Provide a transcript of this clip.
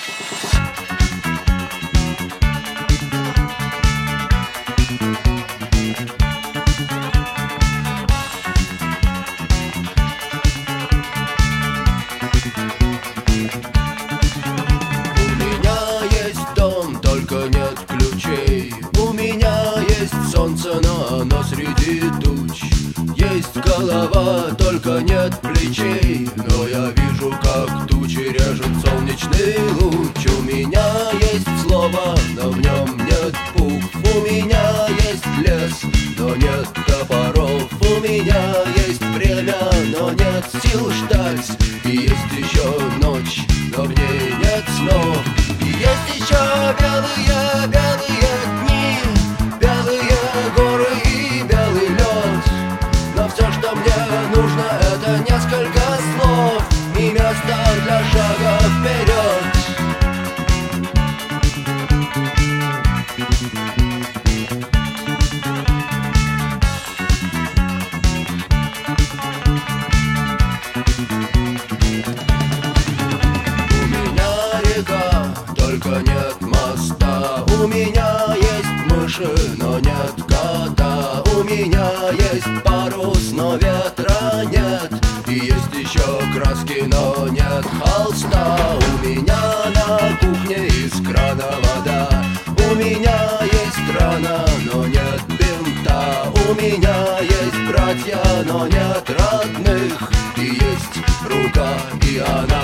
Нет ключей. У меня есть солнце, но оно среди туч. Есть голова, только нет плечей. Но я вижу, как тучи режет солнечный луч. У меня есть слово, но в нем нет букв. У меня есть лес, но нет топоров. У меня есть время, но нет сил ждать. И есть еще ночь, но в ней нет снов. И есть еще белые, белые дни, белые горы и белый лед. Но все, что мне нужно, это несколько слов и место для шага вперед. У меня река, только нет моста. У меня есть мыши, но нет кота. У меня есть парус, но ветра нет. И есть еще краски, но нет холста. У меня на кухне из крана вода. У меня есть рана, но нет бинта. У меня есть братья, но нет родных. И есть рука, и она